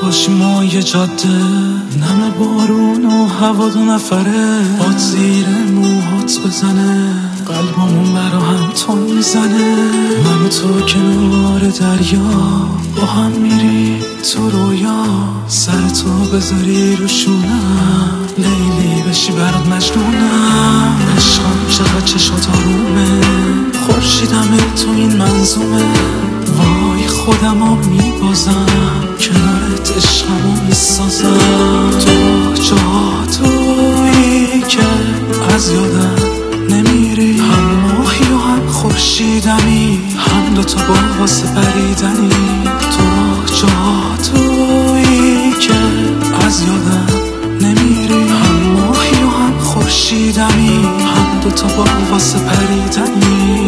باشی ما یه جاده، نم بارون و هوا دو نفره، باد زیر موهات بزنه، قلبمون برا هم تون میزنه. من و تو کنار دریا با هم میری تو رویا، سر تو بذاری رو شونم، لیلی بشی برات مجنونم. عشقم چقدر چشات آرومه، خورشیدمه تو این منظومه، وای خودمو میبازم کنارت عشقمو میسازم. تو جادویی که از یادم نمیری، هم ماهی و هم خورشیدمی، هم دوتا با واسه پریدنی. تو جادویی که از یادم نمیری، هم ماهی و هم خورشیدمی، هم دوتا با واسه پریدنی.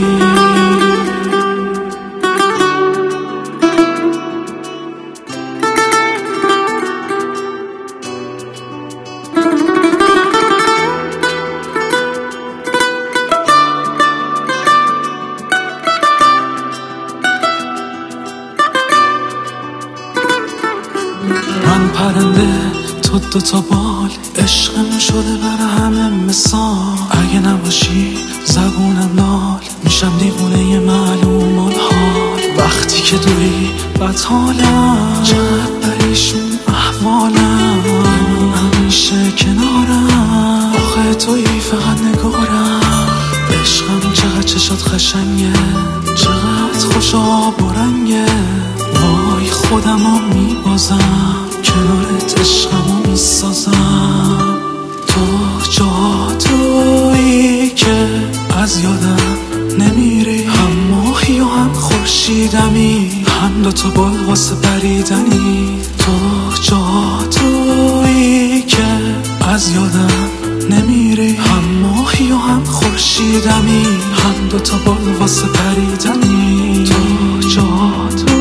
من پرنده تو دوتا بال، عشقمون شده برا همه مثال. اگه نباشی زبونم لال، میشم دیوونه معلوم الحال. وقتی که دوری بدحالم، چقدر پریشون احوالم، همیشه کنارم، آخه تویی فقط نگارم. عشقم چقدر چشات خشنگه، چقدر خوش آب و رنگه، وای خودمو میبازم کنارت عشقمو میسازم. تو جادویی که از یادم نمیری، هم ماهی و هم خورشیدمی، هم دوتا بال واسه پریدنی. تو جادویی که از یادم نمیری، هم ماهی و هم خورشیدمی، هم دوتا بال واسه پریدنی. تو جادویی